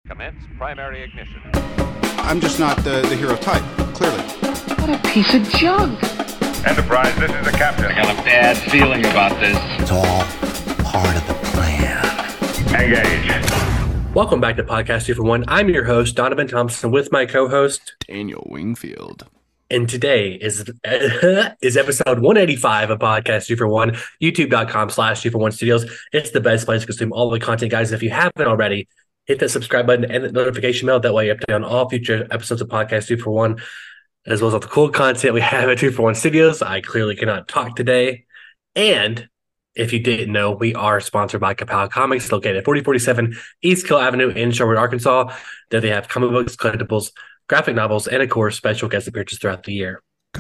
Commence primary ignition. I'm just not the hero type, clearly. What a piece of junk. Enterprise, this is the captain. I got a bad feeling about this. It's all part of the plan. Engage. Welcome back to Podcast 2 for 1. I'm your host, Donovan Thompson, with my co-host, Daniel Wingfield. and today is episode 185 of Podcast 2 for 1, youtube.com/2for1 studios. It's the best place to consume all the content, guys. If you haven't already, hit that subscribe button and the notification bell. That way you're updated on all future episodes of Podcast 2 for 1, as well as all the cool content we have at 2 for 1 studios. I clearly cannot talk today. And if you didn't know, we are sponsored by Kapow Comics, located at 4047 East Kill Avenue in Sherwood, Arkansas. There they have comic books, collectibles, graphic novels, and of course, special guest appearances throughout the year.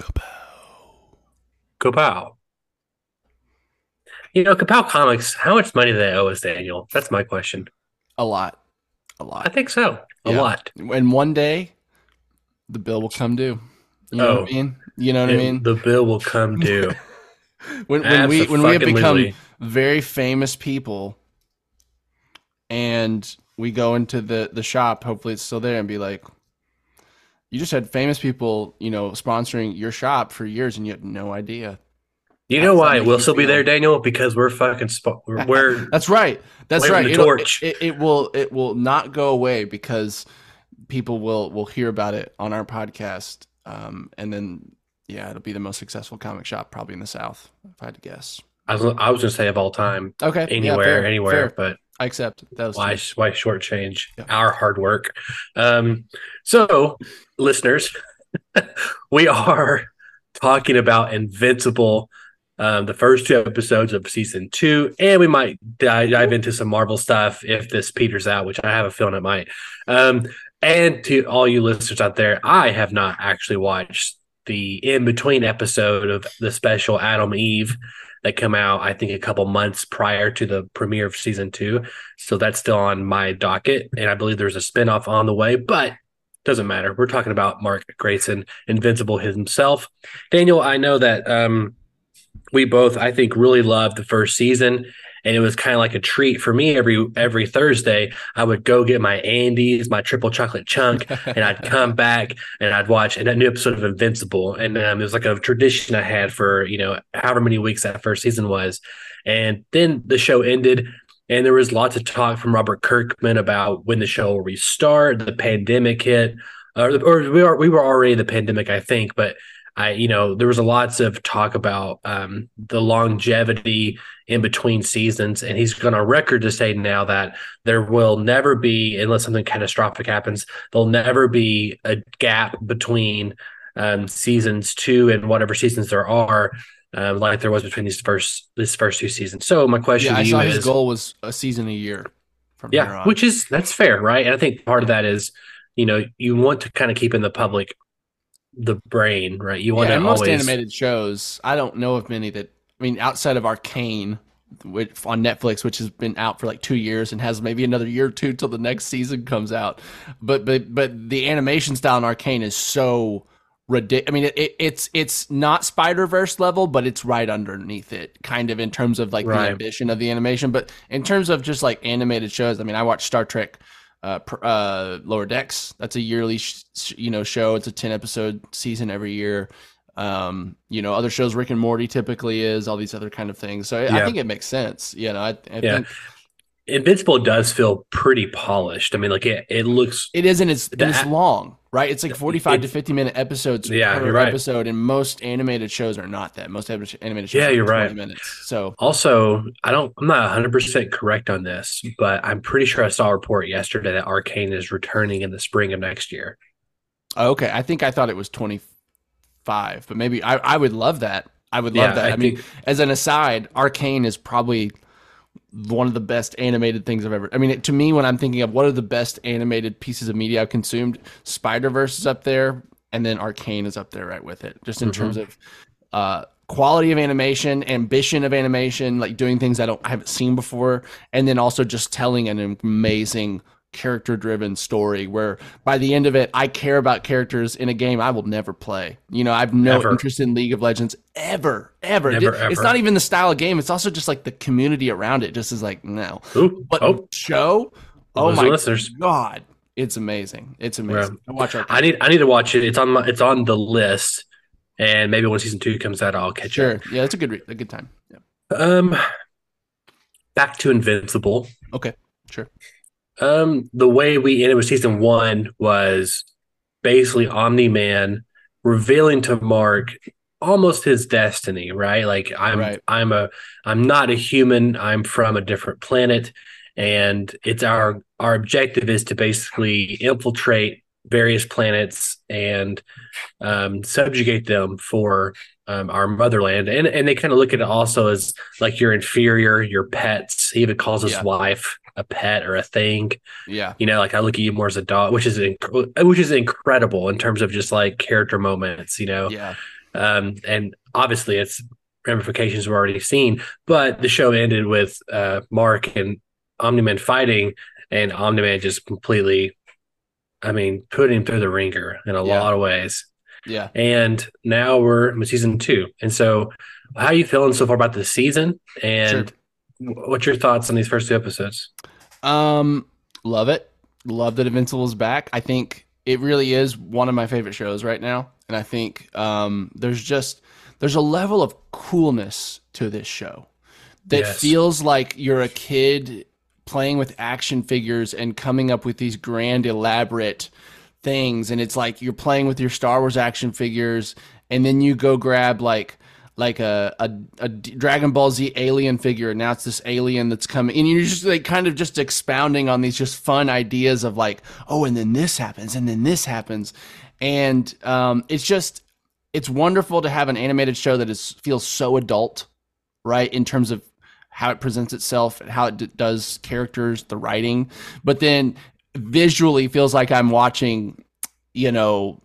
Kapow. You know, Kapow Comics, how much money do they owe us, Daniel? That's my question. A lot. I think so. A Yeah. lot. And one day, the bill will come due. You know what I mean? You know what I mean? The bill will come due. When we have become Abso-fucking-lutely. very famous people, and we go into the shop, hopefully it's still there, and be like, you just had famous people, sponsoring your shop for years, and you had no idea. You How know does that why make we'll you still be feel? there, Daniel? Because we're fucking we're That's right. That's waving right. the It'll- torch. It will not go away because people will hear about it on our podcast, and then it'll be the most successful comic shop probably in the South, if I had to guess. I was gonna say of all time, Okay, anywhere, fair. but I accept that was why shortchange Yeah. our hard work? So, listeners, we are talking about Invincible, the first two episodes of season 2, and we might dive into some Marvel stuff if this peters out, which I have a feeling it might. And to all you listeners out there, I have not actually watched the in-between episode of the special Adam Eve that come out, I think, a couple months prior to the premiere of season 2. So that's still on my docket, and I believe there's a spinoff on the way, but doesn't matter. We're talking about Mark Grayson, Invincible himself. Daniel, I know that we both, I think, really loved the first season, and it was kind of like a treat for me. Every Thursday, I would go get my Andes, my triple chocolate chunk, and I'd come back and I'd watch a new episode of Invincible. And it was like a tradition I had for, however many weeks that first season was. And then the show ended, and there was lots of talk from Robert Kirkman about when the show will restart. The pandemic hit, or we were already in the pandemic, I think, but there was lots of talk about the longevity in between seasons, and he's gone on record to say now that there will never be, unless something catastrophic happens, there'll never be a gap between seasons 2 and whatever seasons there are, like there was between this first 2 seasons. So my question I to you saw is, his goal was a season a year from here on. that's fair, right? And I think part of that is, you want to kind of keep in the public the brain, right? You want to and most always animated shows, I don't know of many that, outside of Arcane, which on Netflix, which has been out for like 2 years and has maybe another year or two till the next season comes out. But the animation style in Arcane is so ridiculous. It's not Spider-Verse level, but it's right underneath it, kind of in terms of like the ambition of the animation. But in terms of just like animated shows, I watched Star Trek Lower Decks. That's a yearly show. It's a 10 episode season every year. Other shows, Rick and Morty typically is, all these other kind of things. So I think it makes sense. I think Invincible does feel pretty polished. It looks, it is, and it's long, right? It's like 45 to 50 minute episodes per you're right. episode, and most animated shows are not that. Most animated shows are you're 20 right. minutes. So also, I'm not 100% correct on this, but I'm pretty sure I saw a report yesterday that Arcane is returning in the spring of next year. okay, I thought it was 25, but maybe I would love that. I would love that. I think, as an aside, Arcane is probably one of the best animated things I've ever. To me, when I'm thinking of what are the best animated pieces of media I've consumed, Spider-Verse is up there, and then Arcane is up there right with it, just in terms of quality of animation, ambition of animation, like doing things I haven't seen before, and then also just telling an amazing character-driven story where by the end of it, I care about characters in a game I will never play. I have no interest in League of Legends ever. It's not even the style of game. It's also just like the community around it just is like, no. Show? Show? Oh my listeners. God. It's amazing. It's amazing. Well, Watch Arcane. I need to watch it. It's on the list, and maybe when season 2 comes out, I'll catch Sure. up. Yeah, it's a good time. Yeah. Back to Invincible. Okay. Sure. The way we ended with season 1 was basically Omni-Man revealing to Mark almost his destiny, right? Like I'm not a human. I'm from a different planet, and it's our objective is to basically infiltrate various planets and subjugate them for our motherland. And they kind of look at it also as like you're inferior, your pets. He even calls his wife a pet or a thing. Yeah. You know, like I look at you more as a dog, which is incredible in terms of just like character moments, you know. Yeah. And obviously it's ramifications we've already seen, but the show ended with Mark and Omni-Man fighting, and Omni-Man just completely, put him through the ringer in a lot of ways. Yeah. And now we're in season 2. And so how are you feeling so far about this season? And what's your thoughts on these first 2 episodes? Love it. Love that Invincible is back. I think it really is one of my favorite shows right now. And I think there's a level of coolness to this show that feels like you're a kid playing with action figures and coming up with these grand, elaborate things. And it's like you're playing with your Star Wars action figures, and then you go grab like a Dragon Ball Z alien figure, and now it's this alien that's coming, and you're just like kind of just expounding on these just fun ideas of like, oh, and then this happens, and then this happens. And it's wonderful to have an animated show that feels so adult, right, in terms of how it presents itself, how it does characters, the writing, but then visually feels like I'm watching, the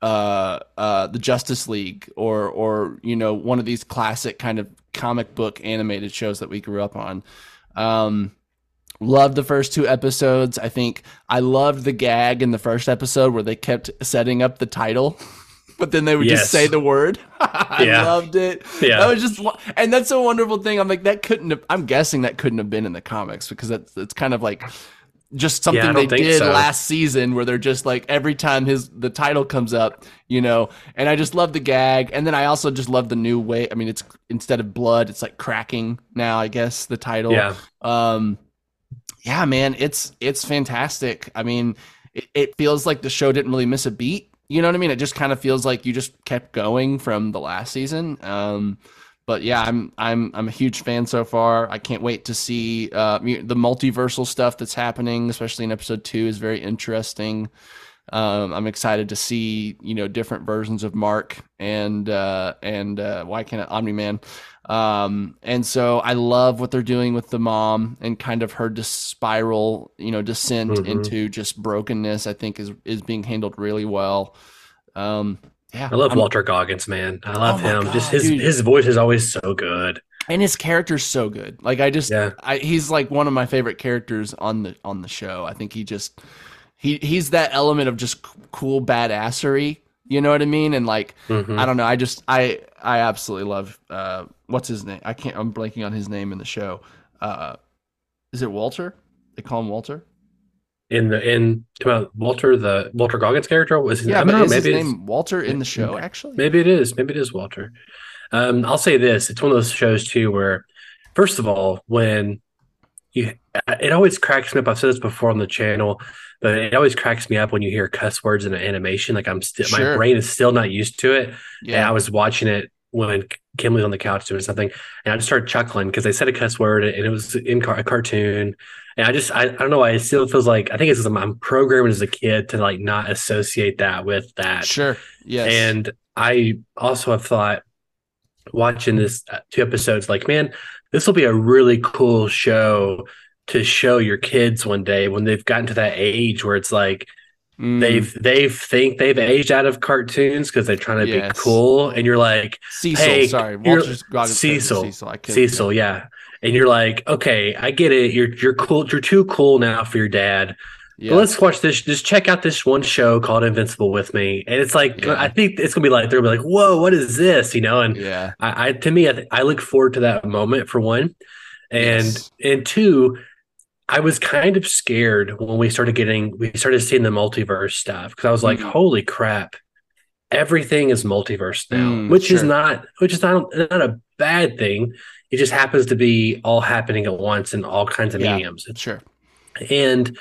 Justice League or one of these classic kind of comic book animated shows that we grew up on. Loved the first 2 episodes. I think I loved the gag in the first episode where they kept setting up the title, but then they would just say the word. I loved it. Yeah. That was just, and that's a wonderful thing. I'm like, I'm guessing that couldn't have been in the comics, because it's kind of like just something they did last season where they're just like, every time the title comes up, and I just love the gag. And then I also just love the new way. It's instead of blood, it's like cracking now, I guess, the title. Yeah, man, it's fantastic. It feels like the show didn't really miss a beat. You know what I mean? It just kind of feels like you just kept going from the last season. But yeah, I'm a huge fan so far. I can't wait to see the multiversal stuff that's happening, especially in episode 2 is very interesting. I'm excited to see, different versions of Mark and why can't it Omni-Man. And so I love what they're doing with the mom and kind of her spiral, descent into just brokenness. I think is being handled really well. Yeah, I love Walter Goggins, man. I love him. God, just his voice is always so good, and his character's so good. Like he's like one of my favorite characters on the show. I think he's that element of just cool badassery. You know what I mean? And like, I don't know. I absolutely love, what's his name? I'm blanking on his name in the show. Is it Walter? They call him Walter? Walter, the Walter Goggins character? Was his name? Is his name Walter in the show, actually? Maybe it is. Maybe it is Walter. I'll say this. It's one of those shows too, where first of all, it always cracks me up. I've said this before on the channel, but it always cracks me up when you hear cuss words in an animation. Like my brain is still not used to it. Yeah. And I was watching it when Kim was on the couch doing something, and I just started chuckling because they said a cuss word and it was in a cartoon. And I don't know why it still feels like, I think it's because I'm programmed as a kid to like not associate that with that. Sure. Yes. And I also have thought watching this 2 episodes, like, man, this will be a really cool show to show your kids one day when they've gotten to that age where it's like they think they've aged out of cartoons because they're trying to be cool, and you're like, Cecil, yeah. And you're like, okay, I get it. You're cool. You're too cool now for your dad. Yeah. But let's watch this. Just check out this one show called Invincible with me. And it's like, I think it's gonna be like, they'll be like, whoa, what is this? And I look forward to that moment for one, and 2, I was kind of scared when we started seeing the multiverse stuff, because I was like, holy crap, everything is multiverse now, which is not a bad thing. It just happens to be all happening at once in all kinds of mediums. Sure. And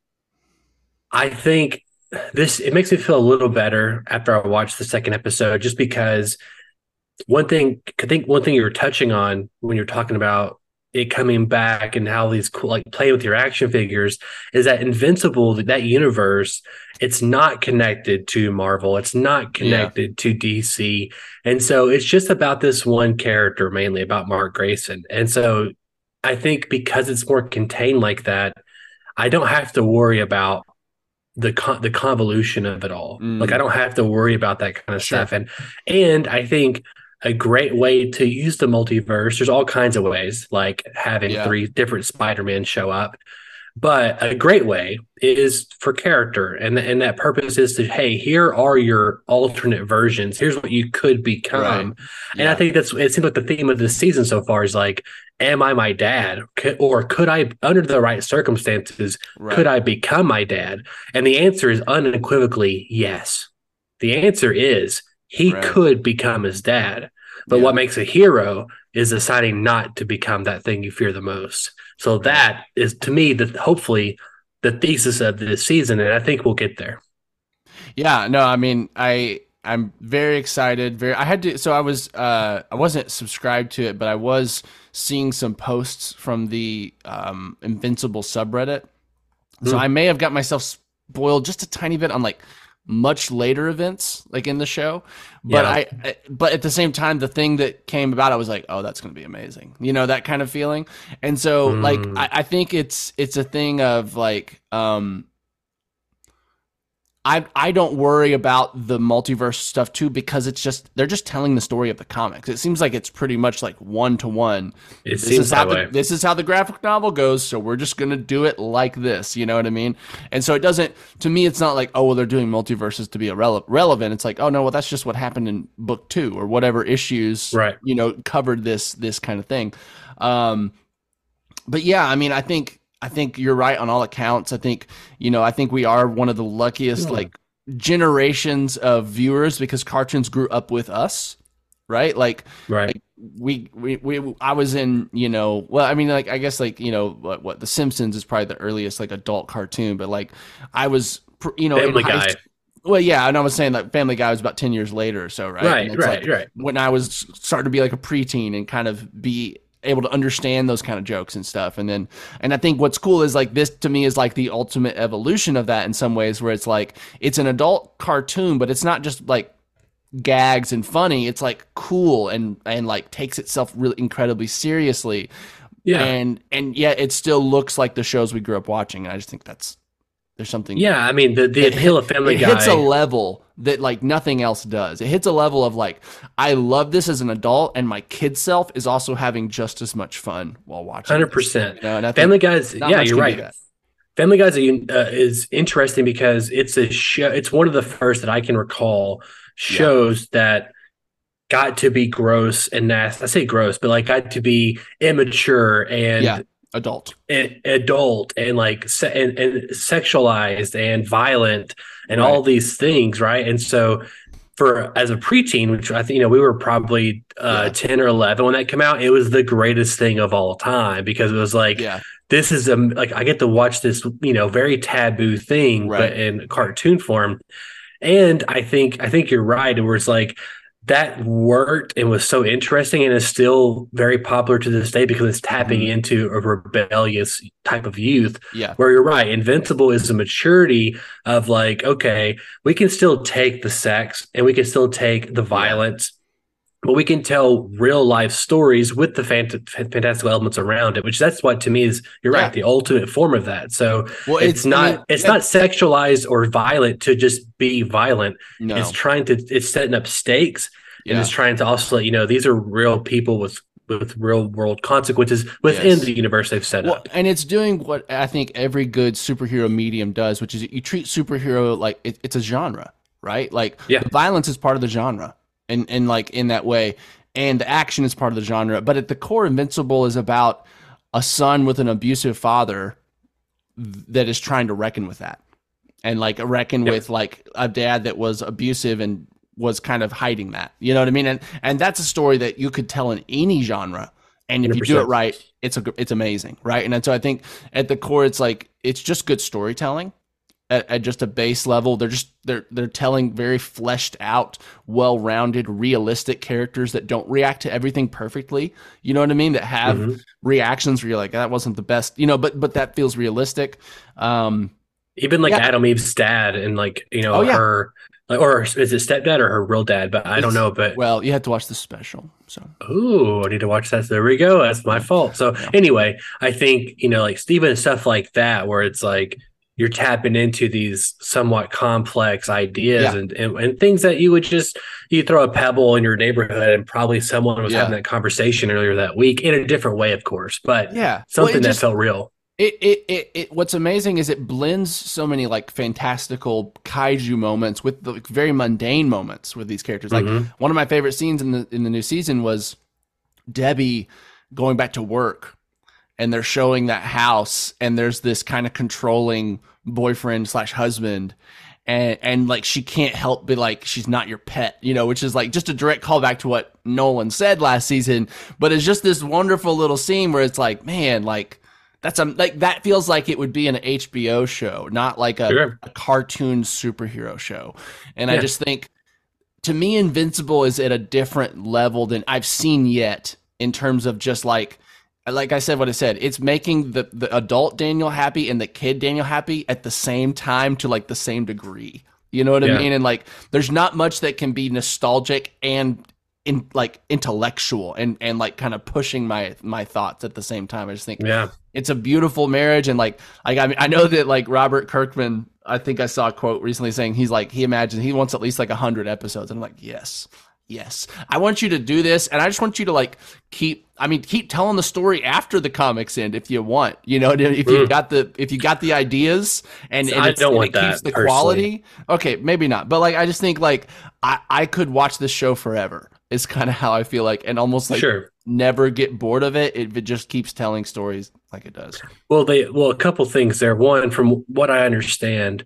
I think it makes me feel a little better after I watched the second episode, just because one thing you were touching on when you're talking about it coming back and how these cool, like play with your action figures, is that Invincible, that universe, it's not connected to Marvel. It's not connected to DC. And so it's just about this one character, mainly about Mark Grayson. And so I think because it's more contained like that, I don't have to worry about the convolution of it all. Like, I don't have to worry about that kind of stuff. And I think a great way to use the multiverse, there's all kinds of ways, like having 3 different Spider-Man show up, but a great way is for character. And that purpose is to, hey, here are your alternate versions. Here's what you could become. Right. And I think it seems like the theme of this season so far is like, am I my dad? Or could I, under the right circumstances, could I become my dad? And the answer is unequivocally yes. The answer is he could become his dad. But what makes a hero is deciding not to become that thing you fear the most. So that is, to me, hopefully the thesis of this season, and I think we'll get there. Yeah, no, I mean, I'm very excited. I wasn't subscribed to it, but I was seeing some posts from the Invincible subreddit. So I may have got myself spoiled just a tiny bit on like much later events, like in the show. But but at the same time, the thing that came about, I was like, oh, that's going to be amazing. You know, that kind of feeling. And so like, I think it's a thing of like, I don't worry about the multiverse stuff too, because they're just telling the story of the comics. It seems like it's pretty much like 1-to-1. It seems that way. This is how the graphic novel goes, so we're just going to do it like this. You know what I mean? And so to me, it's not like, oh, well, they're doing multiverses to be relevant. It's like, oh, no, well, that's just what happened in book 2 or whatever issues, covered this kind of thing. But yeah, I mean, I think you're right on all accounts. I think we are one of the luckiest like generations of viewers, because cartoons grew up with us, right? Like I was in, well, I mean, like, I guess like, what The Simpsons is probably the earliest like adult cartoon, but like I was, Family Guy. Well, yeah, and I was saying that Family Guy was about 10 years later or so, right? Right. When I was starting to be like a preteen and kind of be able to understand those kind of jokes and stuff. And I think what's cool is like, this to me is like the ultimate evolution of that in some ways, where it's like, it's an adult cartoon, but it's not just like gags and funny. It's like cool and like takes itself really incredibly seriously. Yeah. And yet it still looks like the shows we grew up watching. And I just think there's something. Yeah. I mean, the appeal of Family Guy. It hits a level that like nothing else does. It hits a level of like, I love this as an adult, and my kid self is also having just as much fun while watching. 100%. And Family Guy's, you're right. Family Guy's is interesting because it's a show. It's one of the first that I can recall shows that got to be gross and nasty. I say gross, but like got to be immature and adult and like and sexualized and violent and all these things, right? And so as a preteen, which I think we were probably 10 or 11 when that came out, it was the greatest thing of all time, because it was like this is like I get to watch this very taboo thing, but in cartoon form. And I think you're right, where it's like that worked and was so interesting, and is still very popular to this day because it's tapping into a rebellious type of youth. Yeah. Where you're right, Invincible is the maturity of like, okay, we can still take the sex and we can still take the violence, but we can tell real life stories with the fantastical elements around it, which that's what to me is, you're right, the ultimate form of that. So it's not sexualized or violent to just be violent. No. It's setting up stakes, and it's trying to also let these are real people with real world consequences within the universe they've set up. And it's doing what I think every good superhero medium does, which is you treat superhero like it's a genre, right? Like the violence is part of the genre. And like in that way, and the action is part of the genre. But at the core, Invincible is about a son with an abusive father that is trying to reckon with that, and like reckon with like a dad that was abusive and was kind of hiding that. You know what I mean? And that's a story that you could tell in any genre. And if 100%. You do it right, it's amazing, right? And so I think at the core, it's like it's just good storytelling at just a base level. They're telling very fleshed out, well-rounded, realistic characters that don't react to everything perfectly. You know what I mean? That have reactions where you're like, that wasn't the best, you know, but that feels realistic. Even like Adam Eve's dad and like, you know, her. Or is it stepdad or her real dad? But I don't know. But well, you have to watch the special. So I need to watch that. So there we go. That's my fault. So anyway, I think, you know, like Steven and stuff like that, where it's like you're tapping into these somewhat complex ideas and things that you throw a pebble in your neighborhood and probably someone was having that conversation earlier that week in a different way, of course. But something that felt real. It what's amazing is it blends so many like fantastical kaiju moments with the very mundane moments with these characters. Like one of my favorite scenes in the new season was Debbie going back to work, and they're showing that house, and there's this kind of controlling boyfriend / husband, and like she can't help but like she's not your pet, you know, which is like just a direct callback to what Nolan said last season. But it's just this wonderful little scene where it's like, man, like. That's like that feels like it would be an HBO show, not like a cartoon superhero show. And I just think, to me, Invincible is at a different level than I've seen yet in terms of just like I said, what I said. It's making the adult Daniel happy and the kid Daniel happy at the same time to like the same degree. You know what I mean? And like, there's not much that can be nostalgic and intellectual and like kind of pushing my thoughts at the same time. I just think it's a beautiful marriage. And like I mean, I know that like Robert Kirkman, I think I saw a quote recently saying he imagines he wants at least like 100 episodes. And I'm like, yes, I want you to do this. And I just want you to like keep telling the story after the comics end if you want, you know, if you got the ideas and I don't want that keeps the personally. quality. Okay, maybe not. But like, I just think like I could watch this show forever. Is kind of how I feel like, and almost like never get bored of it. It just keeps telling stories like it does. Well, a couple things there. One, from what I understand,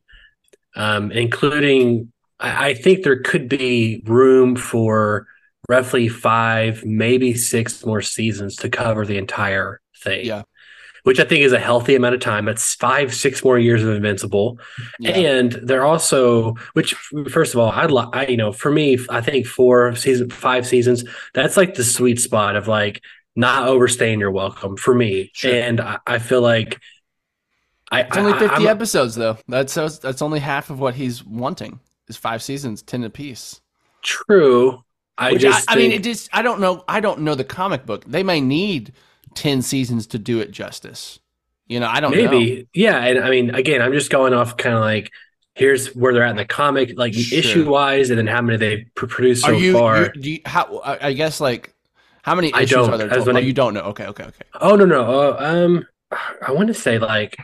including, I think there could be room for roughly 5, maybe 6 more seasons to cover the entire thing. Yeah. Which I think is a healthy amount of time. That's 5-6 more years of Invincible. Yeah. And they're also, which first of all, for me, I think 5 seasons, that's like the sweet spot of like not overstaying your welcome for me. Sure. And I feel like it's only 50 episodes though. That's only half of what he's wanting is 5 seasons, 10 apiece. True. I don't know the comic book. They may need 10 seasons to do it justice. You know, I don't know. Maybe. Yeah. And I mean, again, I'm just going off kind of like, here's where they're at in the comic, like issue wise, and then how many they've produced so far. I guess like how many issues are there total? You don't know. Okay. Oh, no. I want to say like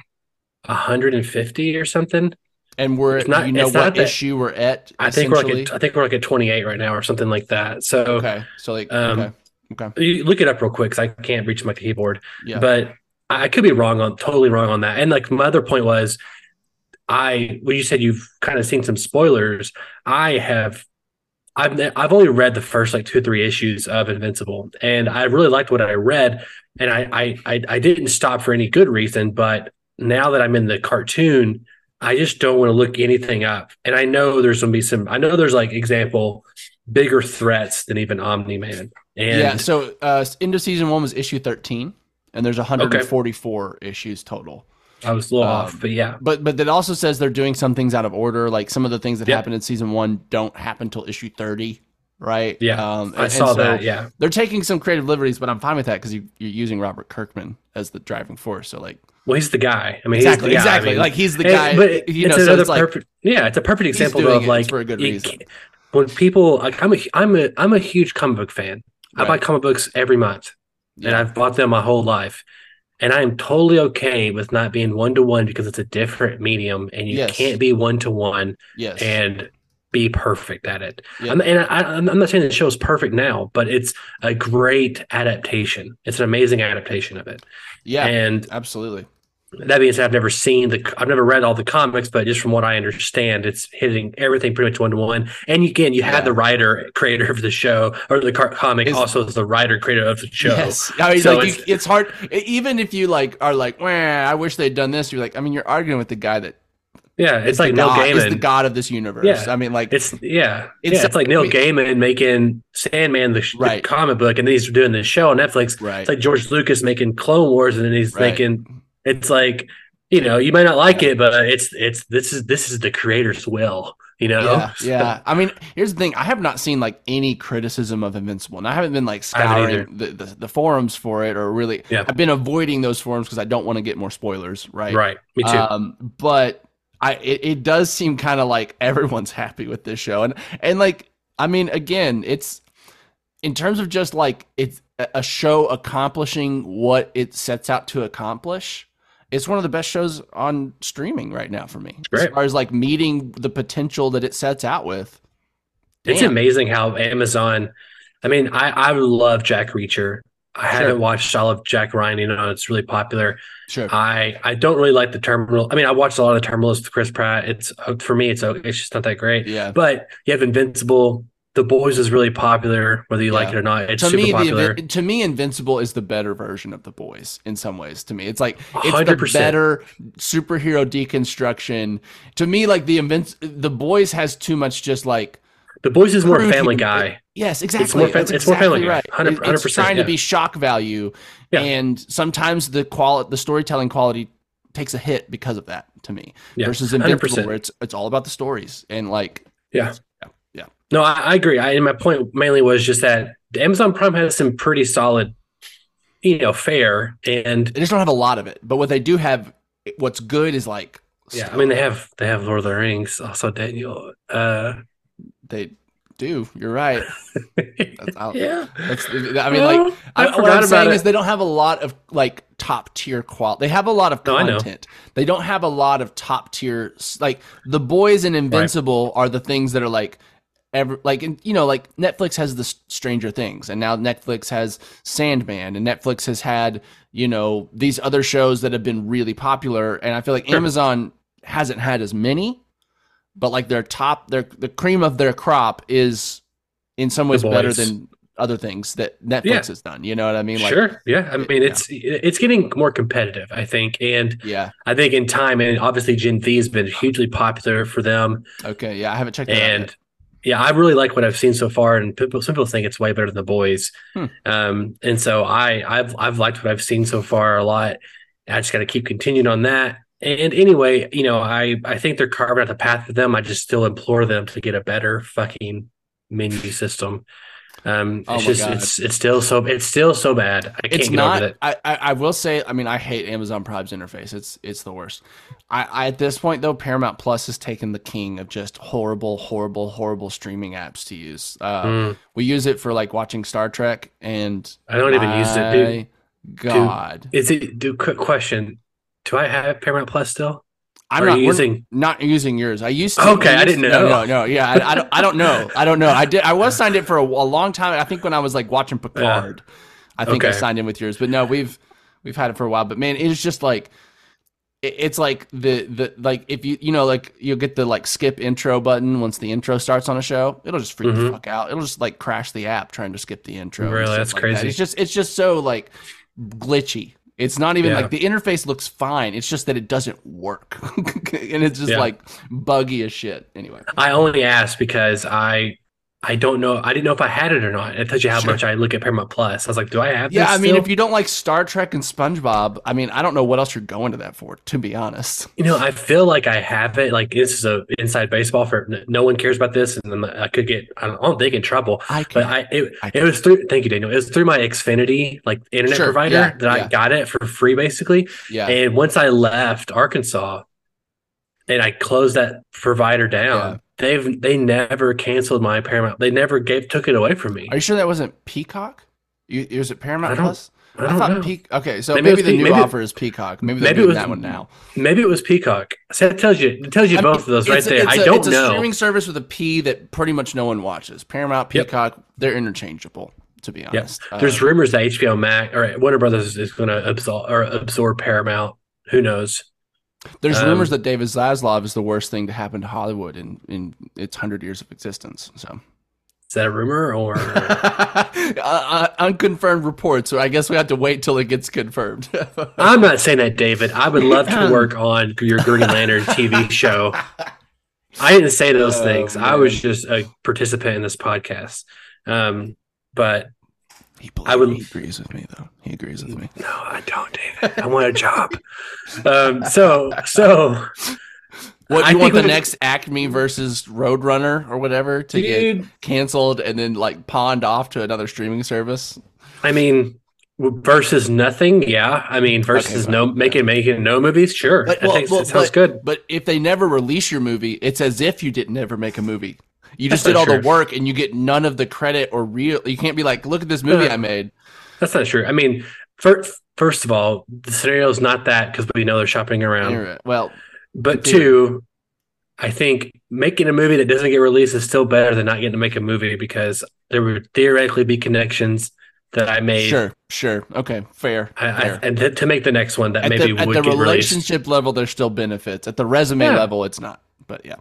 150 or something. And what issue we're at? I think we're like at 28 right now or something like that. So, okay. So like, okay. You look it up real quick because I can't reach my keyboard. Yeah. But I could be totally wrong on that. And like my other point was, when you said you've kind of seen some spoilers, I've only read the first like 2-3 issues of Invincible, and I really liked what I read, and I didn't stop for any good reason. But now that I'm in the cartoon, I just don't want to look anything up. And I know there's going to be there's like example bigger threats than even Omni-Man. And so end of season 1 was issue 13, and there's 144 issues total. I was a little off, but yeah. But that also says they're doing some things out of order. Like some of the things that happened in season 1 don't happen till issue 30, right? Yeah, I saw that. Yeah, they're taking some creative liberties, but I'm fine with that because you're using Robert Kirkman as the driving force. So like, well, he's the guy. I mean, exactly. I mean, like he's the guy. But it's perfect. Yeah, it's a perfect example of like for a good reason. When people like, I'm a huge comic book fan. Right. I buy comic books every month, and I've bought them my whole life. And I am totally okay with not being 1-to-1 because it's a different medium, and you can't be 1-to-1 and be perfect at it. Yep. I'm not saying the show is perfect now, but it's a great adaptation. It's an amazing adaptation of it. Yeah, and absolutely. That being said, I've never read all the comics, but just from what I understand, it's hitting everything pretty much 1-to-1. And you had the writer creator of the show, or the comic also is the writer creator of the show. Yes, I mean, so it's hard. Even if you are like, I wish they'd done this. You're like, I mean, you're arguing with the guy that. Yeah, it's like Neil Gaiman is the god of this universe. Yeah. I mean, like it's like Neil Gaiman making Sandman the comic book, and then he's doing the show on Netflix. Right. It's like George Lucas making Clone Wars, and then he's making. It's like, you might not like it, but this is the creator's will. Yeah. I mean, here's the thing: I have not seen like any criticism of Invincible, and I haven't been like scouring the forums for it, or really. Yeah. I've been avoiding those forums because I don't want to get more spoilers. Right. Right. Me too. But. It does seem kind of like everyone's happy with this show, and like, I mean, again, it's in terms of just like it's a show accomplishing what it sets out to accomplish. It's one of the best shows on streaming right now for me, as far as like meeting the potential that it sets out with. It's amazing how Amazon. I mean, I love Jack Reacher. I haven't watched all of Jack Ryan. It's really popular. Sure. I don't really like The Terminal. I mean, I watched a lot of Terminals with Chris Pratt. It's for me, it's just not that great. Yeah. But you have Invincible. The Boys is really popular, whether you like it or not. It's super popular. To me, Invincible is the better version of The Boys in some ways. To me, it's like it's 100%. the better superhero deconstruction. To me, like The Boys has too much just like. The Boys is more Family Guy. Yes, exactly. It's more Family Guy. 100%. It's trying to be shock value, and sometimes the storytelling quality takes a hit because of that. To me, versus Invincible, 100%. Where it's all about the stories and like. Yeah. No, I agree. And my point mainly was just that Amazon Prime has some pretty solid, fare, and they just don't have a lot of it. But what they do have, what's good is like. Yeah, I mean they have Lord of the Rings, also Daniel. They do. You're right. Yeah. I mean, like, what I'm saying is they don't have a lot of like top tier quality. They have a lot of content. They don't have a lot of top tier. Like The Boys and Invincible are the things that are like, like Netflix has the Stranger Things, and now Netflix has Sandman, and Netflix has had these other shows that have been really popular, and I feel like Amazon hasn't had as many. But like the cream of their crop is in some ways better than other things that Netflix has done. You know what I mean? Like, sure. Yeah. I mean, it's getting more competitive, I think. And I think in time, and obviously Gen V has been hugely popular for them. Okay. Yeah. I haven't checked that out. And yeah, I really like what I've seen so far. And some people think it's way better than The Boys. And so I've liked what I've seen so far a lot. I just got to keep continuing on that. And anyway, I think they're carving out the path for them. I just still implore them to get a better fucking menu system. It's still so bad. I can't get over it. I will say, I mean, I hate Amazon Prime's interface. It's the worst. I at this point though, Paramount Plus has taken the king of just horrible streaming apps to use. We use it for like watching Star Trek, and I don't even use it, dude. God, quick question. Do I have Paramount Plus still? I'm not using yours. I used to. Okay, I didn't know. No. Yeah, I don't know. I was signed in for a long time. I think when I was like watching Picard, I think I signed in with yours. But no, we've had it for a while. But man, it's just like it's like the like if you'll get the like skip intro button once the intro starts on a show, it'll just freak the fuck out. It'll just like crash the app trying to skip the intro. Really, that's crazy. It's just so like glitchy. It's not even like the interface looks fine. It's just that it doesn't work. And it's just like buggy as shit. Anyway, I only asked because I don't know. I didn't know if I had it or not. It tells you how much I look at Paramount Plus. I was like, do I have this? Yeah, I mean, still? If you don't like Star Trek and SpongeBob, I mean, I don't know what else you're going to that for, to be honest. I feel like I have it. Like, this is a inside baseball for no one cares about this. And then I could get, I don't think in trouble. It was through, thank you, Daniel. It was through my Xfinity, like internet provider that I got it for free, basically. Yeah. And once I left Arkansas and I closed that provider down, they never canceled my Paramount. They never took it away from me. Are you sure that wasn't Peacock? Was it Paramount Plus? I thought know. Okay, so maybe the new offer is Peacock. Maybe they're doing that one now. Maybe it was Peacock. So it tells you both of those right there. I don't know. It's a streaming service with a P that pretty much no one watches. Paramount, Peacock, they're interchangeable, to be honest. There's rumors that HBO Max or Warner Brothers is going to absorb Paramount who knows? There's rumors that David Zaslav is the worst thing to happen to Hollywood in its 100 years of existence. So, is that a rumor or unconfirmed reports? So I guess we have to wait till it gets confirmed. I'm not saying that, David. I would love to work on your Green Lantern TV show. I didn't say those things. Man. I was just a participant in this podcast. But he agrees with me, though. He agrees with me. No, I don't, David. I want a job. So what do you want the next Acme versus Roadrunner or whatever to get canceled and then like pawned off to another streaming service? I mean, versus nothing, yeah. I mean, versus making no movies, sure. But, I think it sounds good. But if they never release your movie, it's as if you didn't ever make a movie. You just did all the work and you get none of the credit or real. You can't be like, look at this movie I made. That's not true. I mean, first of all, the scenario is not that because we know they're shopping around. Right. Well, but two, I think making a movie that doesn't get released is still better than not getting to make a movie because there would theoretically be connections that I made. Sure. Okay, fair. And to make the next one that maybe would get released. At the relationship level, there's still benefits. At the resume level, it's not. But yeah.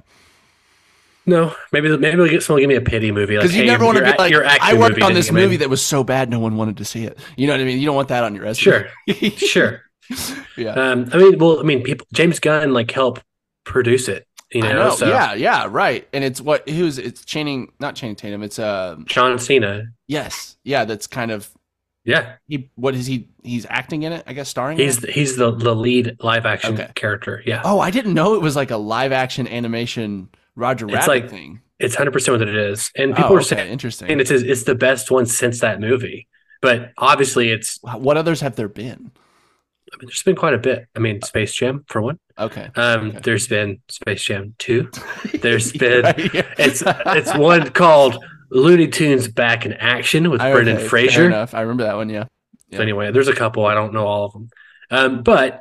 No, maybe we'll get someone to give me a pity movie. Because you never want to be like, I worked on this movie that was so bad no one wanted to see it. You know what I mean? You don't want that on your resume. Sure. Yeah. People. James Gunn helped produce it. You know. I know. So. Yeah. Right. And it's it's Channing, not Channing Tatum. It's John Cena. Yes. Yeah. That's kind of. Yeah. He's acting in it. I guess starring. He's the lead live action character. Yeah. Oh, I didn't know it was like a live action animation Roger Rabbit thing. It's 100% what it is, and people are saying interesting. And it's the best one since that movie. But obviously, it's what others have there been? I mean, there's been quite a bit. I mean, Space Jam for one. Okay. There's been Space Jam 2. There's been it's one called Looney Tunes Back in Action with Brendan Fraser. Fair enough. I remember that one. Yeah. So anyway, there's a couple. I don't know all of them, but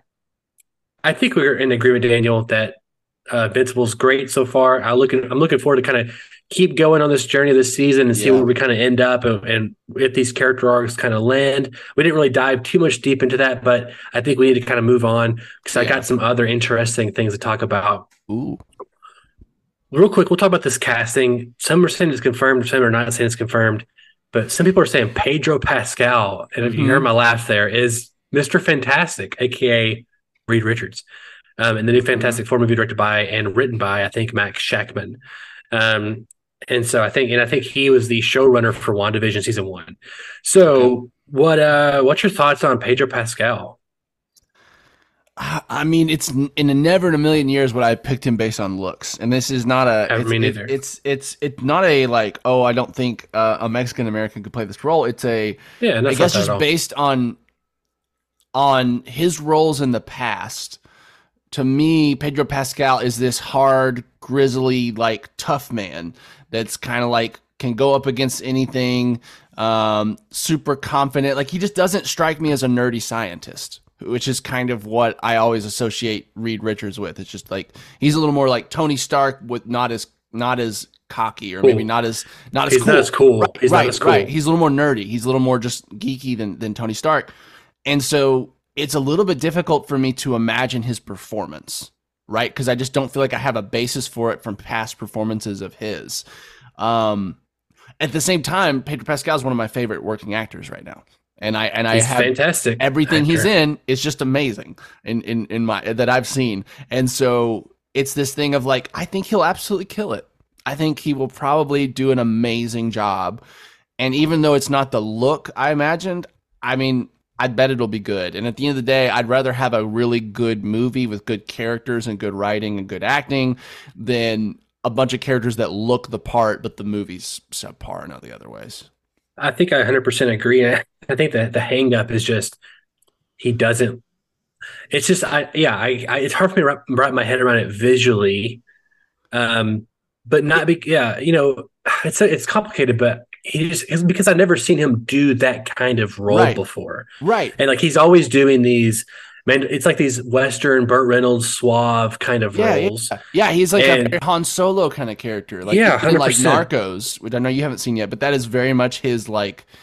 I think we're in agreement, Daniel, that Invincible's great so far. I'm looking forward to kind of keep going on this journey this season and see where we kind of end up and if these character arcs kind of land. We didn't really dive too much deep into that, but I think we need to kind of move on because I got some other interesting things to talk about. Ooh. Real quick, we'll talk about this casting. Some are saying it's confirmed, some are not saying it's confirmed, but some people are saying Pedro Pascal, and if you heard my laugh there, is Mr. Fantastic, aka Reed Richards. And the new Fantastic Four movie directed by and written by, I think, Max Shackman. And so I think he was the showrunner for WandaVision season 1. So what's your thoughts on Pedro Pascal? I mean, it's never in a million years would I have picked him based on looks, and this is not it's not a like, oh, I don't think a Mexican American could play this role. It's I guess just based on his roles in the past. To me, Pedro Pascal is this hard, grizzly, tough man that's kind of can go up against anything, super confident. He just doesn't strike me as a nerdy scientist, which is kind of what I always associate Reed Richards with. It's just he's a little more like Tony Stark, with not as cocky, or maybe not as he's cool. Not as cool. Right, he's not as cool. Right. He's a little more nerdy. He's a little more just geeky than Tony Stark, and so it's a little bit difficult for me to imagine his performance, right? Because I just don't feel like I have a basis for it from past performances of his. At the same time, Pedro Pascal is one of my favorite working actors right now, and I have fantastic. Everything he's in is just amazing in my that I've seen, and so it's this thing of I think he'll absolutely kill it. I think he will probably do an amazing job, and even though it's not the look I imagined, I mean, I bet it'll be good. And at the end of the day, I'd rather have a really good movie with good characters and good writing and good acting than a bunch of characters that look the part, but the movie's subpar in all the other ways. I think I 100% agree. I think that the hang up is just he doesn't. It's just it's hard for me to wrap my head around it visually, but not be it's complicated, but. It's because I've never seen him do that kind of role before. Right. And he's always doing these, man, it's like these Western Burt Reynolds suave kind of roles. Yeah, he's a very Han Solo kind of character. 100%. Narcos, which I know you haven't seen yet, but that is very much his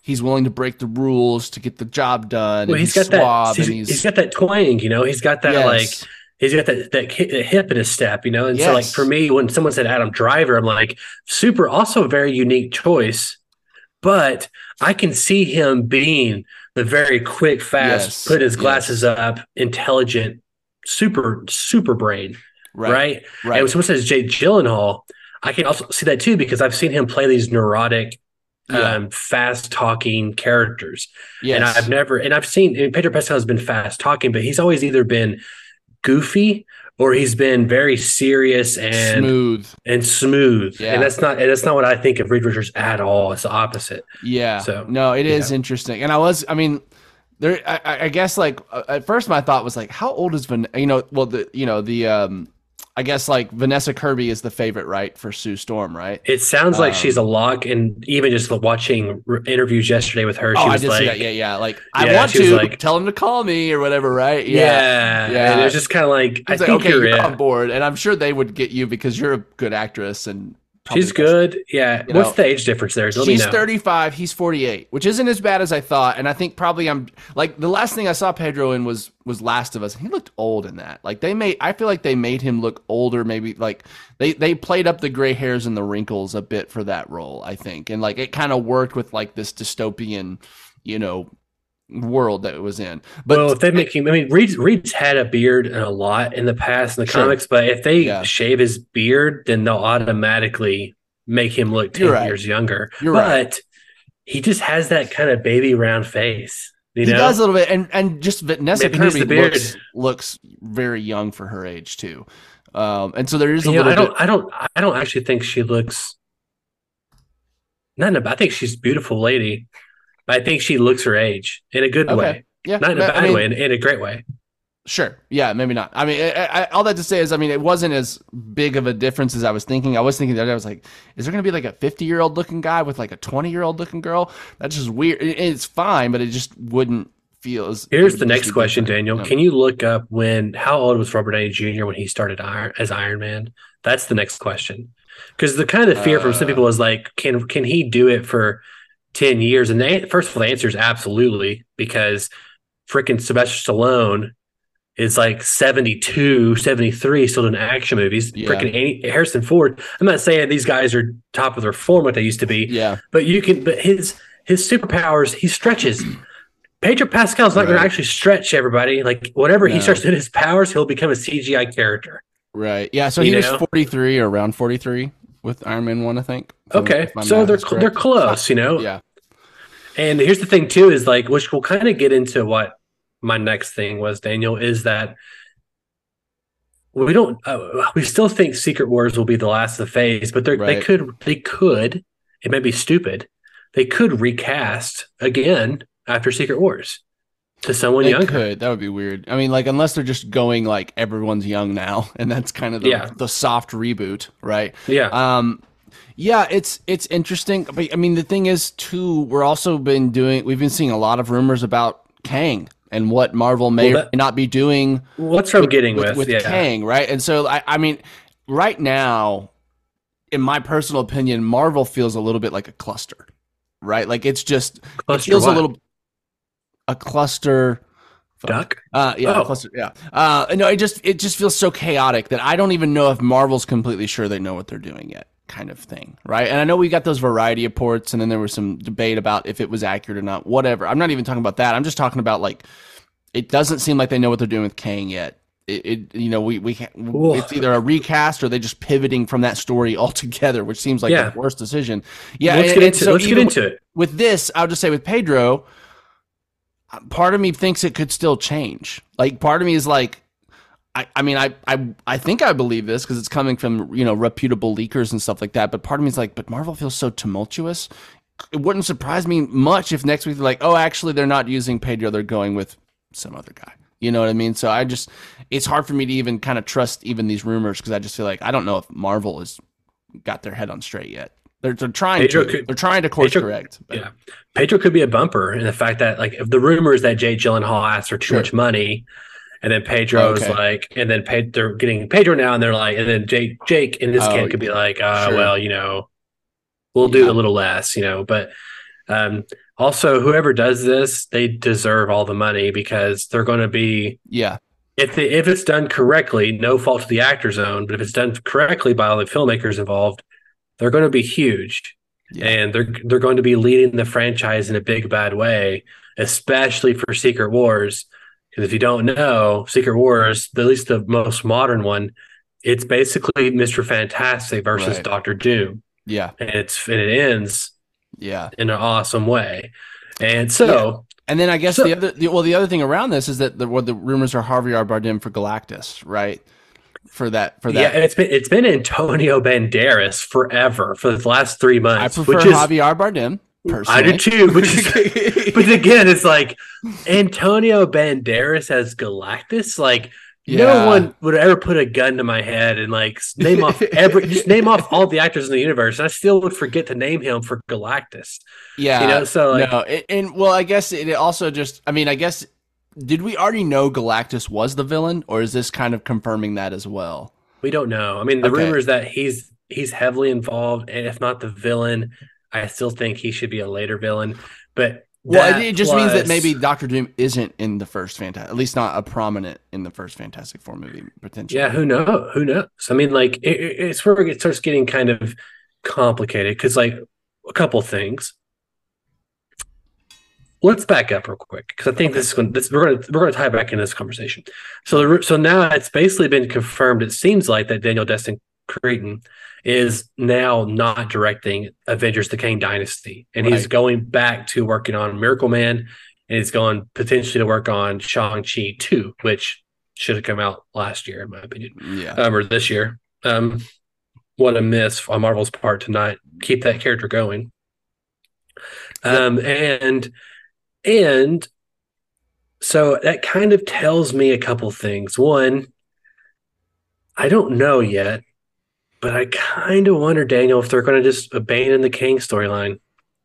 he's willing to break the rules to get the job done. Well, and he's got suave that. and He's got that twang, He's got that Yes. he's got that hip in his step, And so, Yes. for me, when someone said Adam Driver, I'm like, super, also a very unique choice, but I can see him being the very quick, fast, Yes. put his glasses up, intelligent, super brain, right? And when someone says Jake Gyllenhaal, I can also see that too because I've seen him play these neurotic, fast talking characters. Yes. And I've seen Pedro Pascal has been fast talking, but he's always either been goofy or he's been very serious and smooth. Yeah. And that's not what I think of Reed Richards at all. It's the opposite. Yeah. So no, it is interesting. And I guess like at first my thought was like, how old is I guess like Vanessa Kirby is the favorite, right, for Sue Storm, right? It sounds like she's a lock, and even just watching interviews yesterday with her, she was I did like, see that. Yeah. Like, I want to tell him to call me or whatever, right? Yeah. And it was just kind of like, I think okay, you're on it. board, and I'm sure they would get you because you're a good actress and She's good. Yeah. What's the age difference there? She's 35. He's 48, which isn't as bad as I thought. And I think probably I'm like the last thing I saw Pedro in was Last of Us. He looked old in that. Like I feel like they made him look older. Maybe like they played up the gray hairs and the wrinkles a bit for that role, I think. And like it kind of worked with like this dystopian, world that it was in. But if they make him, Reed's had a beard and a lot in the past in the comics, but if they shave his beard, then they'll automatically make him look 10 years younger. But he just has that kind of baby round face. He does a little bit, and just Vanessa Kirby looks very young for her age too. And so there is a little bit. I don't actually think she looks. I think she's a beautiful lady. I think she looks her age in a good way. Yeah. Not in a bad way, in a great way. Sure. Yeah, maybe not. All that to say is, it wasn't as big of a difference as I was thinking. I was thinking that I was like, is there going to be like a 50-year-old looking guy with like a 20-year-old looking girl? That's just weird. It's fine, but it just wouldn't feel as. Here's the next question, Daniel. Can you look up how old was Robert Downey Jr. when he started as Iron Man? That's the next question. Because the kind of fear from some people is like, can he do it for 10 years? And first of all, the answer is absolutely, because freaking Sylvester Stallone is like 72, 73, still doing action movies. Yeah. Freaking Harrison Ford. I'm not saying these guys are top of their form, what they used to be. Yeah. But his superpowers, he stretches. Pedro Pascal's not going to actually stretch everybody. Like whatever he starts doing his powers, he'll become a CGI character. Right. Yeah. So he was 43 or around 43 with Iron Man 1, I think. Okay. So they're close, Yeah. And here's the thing too, is like, which we'll kind of get into what my next thing was, Daniel, is that we still think Secret Wars will be the last of the phase, but they could, it may be stupid, they could recast again after Secret Wars to someone younger. That would be weird. Unless they're just going like everyone's young now, and that's kind of the soft reboot, right? Yeah. Yeah, it's interesting. But the thing is too, we've been seeing a lot of rumors about Kang and what Marvel may or may not be doing. What's I'm getting with Kang, right? And so right now, in my personal opinion, Marvel feels a little bit like a cluster, right? Like it feels a cluster duck. A cluster. Yeah. No, it just feels so chaotic that I don't even know if Marvel's completely sure they know what they're doing yet, kind of thing, right? And I know we got those Variety reports, and then there was some debate about if it was accurate or not. Whatever. I'm not even talking about that. I'm just talking about like it doesn't seem like they know what they're doing with Kang yet. We can't, it's either a recast or they just pivoting from that story altogether, which seems like the worst decision. Yeah, let's get into it. With this, I'll just say with Pedro, part of me thinks it could still change. Like part of me is like, I think I believe this because it's coming from reputable leakers and stuff like that. But part of me is like, but Marvel feels so tumultuous. It wouldn't surprise me much if next week they're like, oh, actually they're not using Pedro, they're going with some other guy. You know what I mean? So it's hard for me to even kind of trust even these rumors because I just feel like I don't know if Marvel has got their head on straight yet. They're trying to course correct. But. Yeah, Pedro could be a bumper in the fact that like if the rumors that Jake Gyllenhaal asked for too much money. And then Pedro's and then they're getting Pedro now, and they're like, and then Jake in this kid could be like, well, we'll do a little less, but Also, whoever does this, they deserve all the money because they're going to be if it's done correctly, no fault to the actor's own, but if it's done correctly by all the filmmakers involved, they're going to be huge, and they're going to be leading the franchise in a big bad way, especially for Secret Wars. Because if you don't know, Secret Wars, at least the most modern one, it's basically Mr. Fantastic versus Doctor Doom. Yeah, and it ends in an awesome way, and so. And then I guess the other thing around this is that the rumors are Javier Bardem for Galactus, right? For that. Yeah, it's been Antonio Banderas forever for the last 3 months. I prefer Javier Bardem personally. I do too, but again, it's like Antonio Banderas as Galactus. Like no one would ever put a gun to my head and like name off all the actors in the universe, and I still would forget to name him for Galactus. Yeah, so like, no, I guess it also just. I mean, I guess did we already know Galactus was the villain, or is this kind of confirming that as well? We don't know. I mean, the rumor is that he's heavily involved, and if not the villain, I still think he should be a later villain. But it just means that maybe Doctor Doom isn't in the first Fantastic, at least not a prominent in the first Fantastic Four movie potentially. Yeah, who knows? I mean, like it's where it starts getting kind of complicated because, like, a couple things. Let's back up real quick because I think we're going to tie back into this conversation. So now it's basically been confirmed. It seems like that Daniel Destin Cretton is now not directing Avengers: The Kang Dynasty, and he's going back to working on Miracle Man, and he's going potentially to work on Shang-Chi 2, which should have come out last year, in my opinion, or this year. What a miss on Marvel's part to not keep that character going. And so that kind of tells me a couple things. One, I don't know yet, but I kind of wonder, Daniel, if they're going to just abandon the Kang storyline.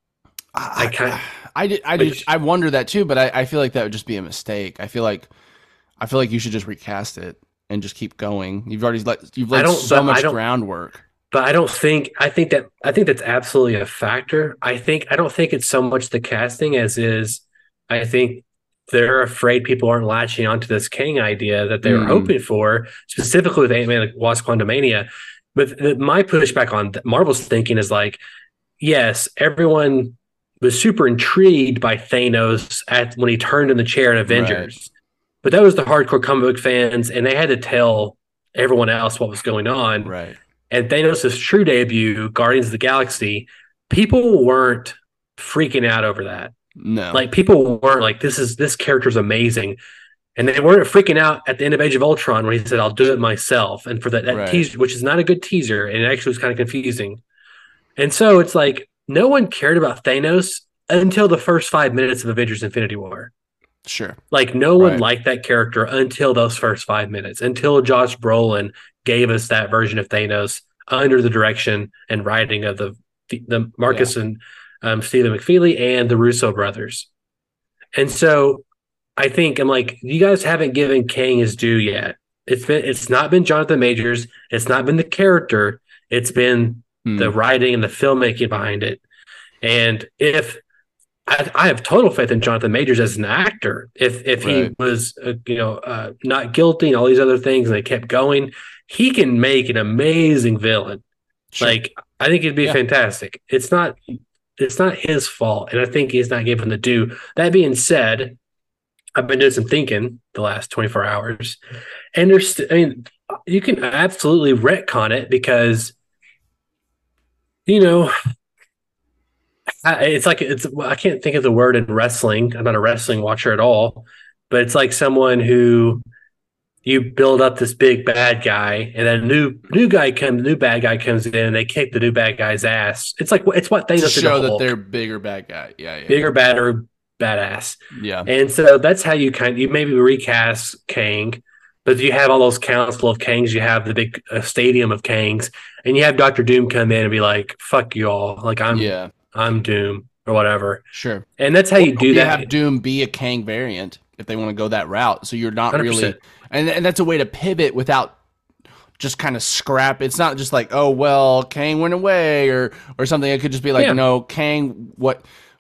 I wonder that too, but I feel like that would just be a mistake. I feel like you should just recast it and just keep going. You've laid so much groundwork. But I think that's absolutely a factor. I don't think it's so much the casting as is I think they're afraid people aren't latching onto this Kang idea that they were hoping for, specifically with Ant-Man Wasp: Quantumania. But my pushback on Marvel's thinking is like, yes, everyone was super intrigued by Thanos when he turned in the chair in Avengers. Right. But that was the hardcore comic book fans, and they had to tell everyone else what was going on. Right. And Thanos' true debut, Guardians of the Galaxy, people weren't freaking out over that. No. Like, people weren't like, this character's amazing. And they weren't freaking out at the end of Age of Ultron when he said, I'll do it myself. And for that right. teaser, which is not a good teaser, and it actually was kind of confusing. And so it's like, no one cared about Thanos until the first 5 minutes of Avengers Infinity War. Sure. Like, no one liked that character until those first 5 minutes, until Josh Brolin gave us that version of Thanos under the direction and writing of the Marcus and Stephen McFeely and the Russo brothers. And so I think I'm like, you guys haven't given Kang his due yet. It's not been Jonathan Majors. It's not been the character. It's been the writing and the filmmaking behind it. And if I have total faith in Jonathan Majors as an actor, if he was not guilty and all these other things, and they kept going, he can make an amazing villain. Sure. Like, I think it'd be fantastic. It's not his fault, and I think he's not given the due. That being said, I've been doing some thinking the last 24 hours, and you can absolutely retcon it because, I can't think of the word in wrestling. I'm not a wrestling watcher at all, but it's like someone who you build up this big bad guy, and then new bad guy comes in, and they kick the new bad guy's ass. It's what they show that they're bigger bad guy, bigger, badder, badass. Yeah, and so that's how you maybe recast Kang, but you have all those council of Kangs, you have the big stadium of Kangs, and you have Dr. Doom come in and be like, "Fuck you all," like I'm Doom or whatever. Sure, and that's how you do that. Have Doom be a Kang variant if they want to go that route, so you're not 100%. Really. And that's a way to pivot without just kind of scrap. It's not just like, oh, well, Kang went away or something. It could just be like, no, Kang, what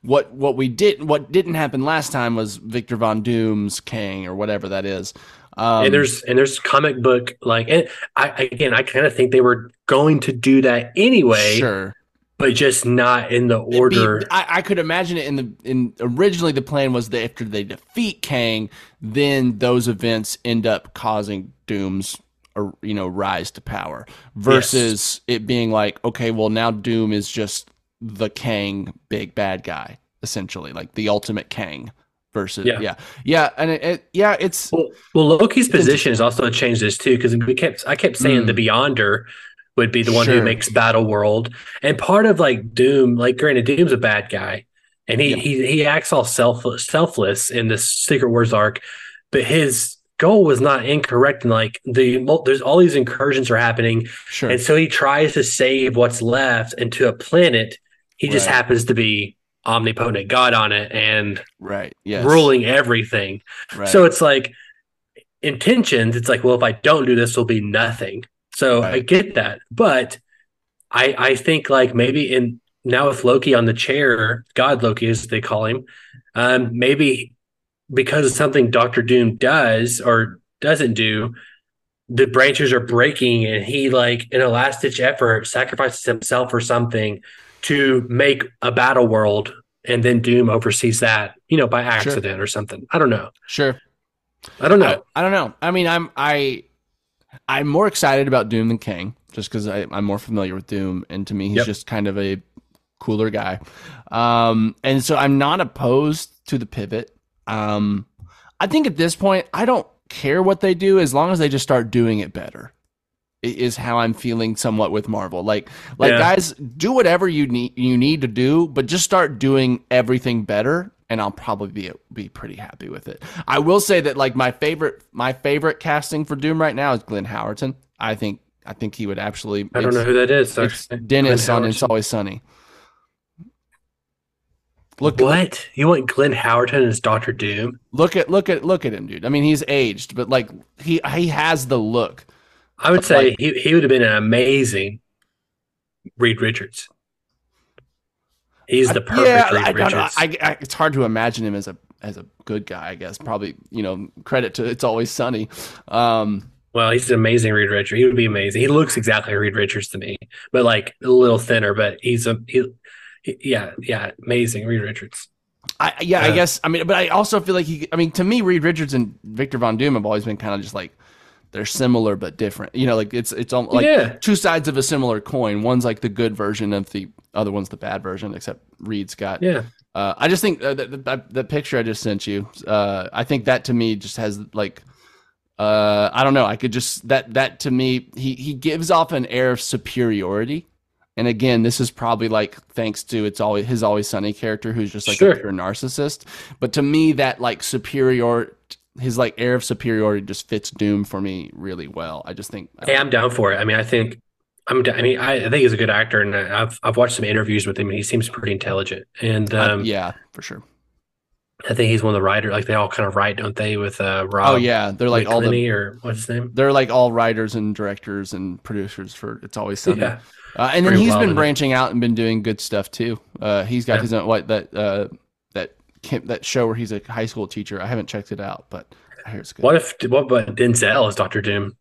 what didn't happen last time was Victor Von Doom's Kang or whatever that is. And there's comic book and I kind of think they were going to do that anyway. Sure. But just not in the order. I could imagine it in originally the plan was that after they defeat Kang, then those events end up causing Doom's rise to power versus it being like, okay, well now Doom is just the Kang big bad guy, essentially, like the ultimate Kang versus and it's well Loki's position has also changed this too, because I kept saying the Beyonder would be the one who makes Battle World, and part of like Doom, like granted Doom's a bad guy and he acts all selfless in this Secret Wars arc, but his goal was not incorrect, and like there's all these incursions are happening, and so he tries to save what's left, and to a planet he just happens to be omnipotent God on it and ruling everything. So it's like intentions, it's like, well, if I don't do this, there'll be nothing. So I get that, but I think like maybe now with Loki on the chair, God Loki as they call him, maybe because of something Dr. Doom does or doesn't do, the branches are breaking, and he like in a last ditch effort sacrifices himself or something to make a battle world, and then Doom oversees that, by accident or something. I don't know. I don't know. I don't know. I mean, I'm more excited about Doom than Kang, just because I'm more familiar with Doom, and to me, he's just kind of a cooler guy. And so I'm not opposed to the pivot. I think at this point, I don't care what they do as long as they just start doing it better. Is how I'm feeling somewhat with Marvel. Like guys, do whatever you need to do, but just start doing everything better, and I'll probably be pretty happy with it. I will say that like my favorite casting for Doom right now is Glenn Howerton. I think he would absolutely. I don't know who that is. It's Dennis on It's Always Sunny. What? You want Glenn Howerton as Dr. Doom? Look at him, dude. I mean, he's aged, but like he has the look. I would say he would have been an amazing Reed Richards. He's the perfect Reed Richards. It's hard to imagine him as a good guy, I guess. Probably, credit to It's Always Sunny. Well, he's an amazing Reed Richards. He would be amazing. He looks exactly like Reed Richards to me, but like a little thinner. But amazing Reed Richards. I guess. I mean, but I also feel like to me, Reed Richards and Victor Von Doom have always been kind of just like, they're similar but different. Like it's like two sides of a similar coin. One's like the good version of the other one's the bad version, except Reed's got. I just think the picture I just sent you. I think that to me just has like, I don't know. I could just that to me he gives off an air of superiority. And again, this is probably like thanks to his Always Sunny character, who's just like a pure narcissist. But to me, that like his like air of superiority just fits Doom for me really well. I just think. I'm down for it. I mean, I think he's a good actor, and I've watched some interviews with him, and he seems pretty intelligent. And for sure. I think he's one of the writers. Like they all kind of write, don't they? With Rob. Oh yeah, they're like all or what's his name? They're like all writers and directors and producers for It's Always Sunny. Yeah. And then he's been branching out and been doing good stuff too. He's got his own that show where he's a high school teacher. I haven't checked it out, but I hear it's good. What about Denzel as Dr. Doom?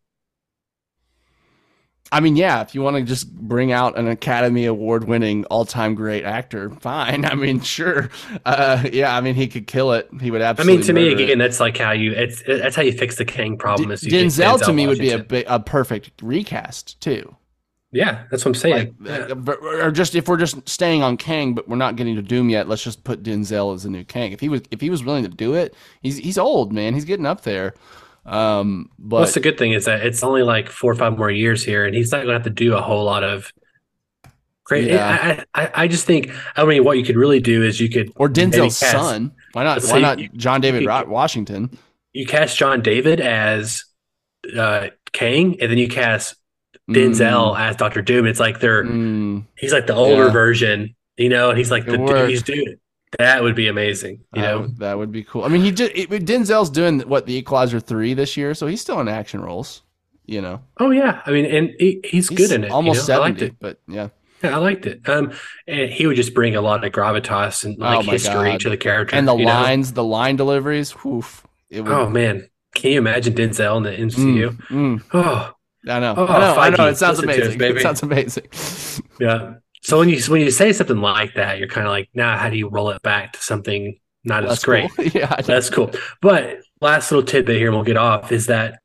I mean, yeah, if you want to just bring out an Academy Award-winning all-time great actor, fine. I mean, sure. I mean, he could kill it. He would absolutely. I mean, to me, again, that's like that's how you fix the Kang problem. Denzel to me would be a perfect recast too. Yeah, that's what I'm saying. Or just if we're just staying on Kang, but we're not getting to Doom yet, let's just put Denzel as the new Kang. If he was willing to do it, he's old, man. He's getting up there. But what's the good thing is that it's only like 4 or 5 more years here, and he's not going to have to do a whole lot of great. Yeah. I just think, I mean, what you could really do is you could or Denzel's son. Why not? Why not John David Washington? You cast John David as Kang, and then you cast Denzel as Dr. Doom. It's like he's like the older version, and he's like he's doing. That would be amazing. That would be cool. I mean, Denzel's doing what, The Equalizer 3 this year, so he's still in action roles. Oh yeah, I mean, and he's good in it. Almost 70, but yeah. Yeah, I liked it. And he would just bring a lot of gravitas and like Oh my history God. to the character. And the you know? lines, the line deliveries, oof, it would, Oh man, can you imagine Denzel in the MCU? Oh, I know. Oh, I know. Feige, It sounds listen to us, amazing. baby. It sounds amazing. yeah. So when you say something like that, you're kind of like, nah, how do you roll it back to something not as That's great? cool. Yeah, I know. That's cool. But last little tidbit here, and we'll get off, is that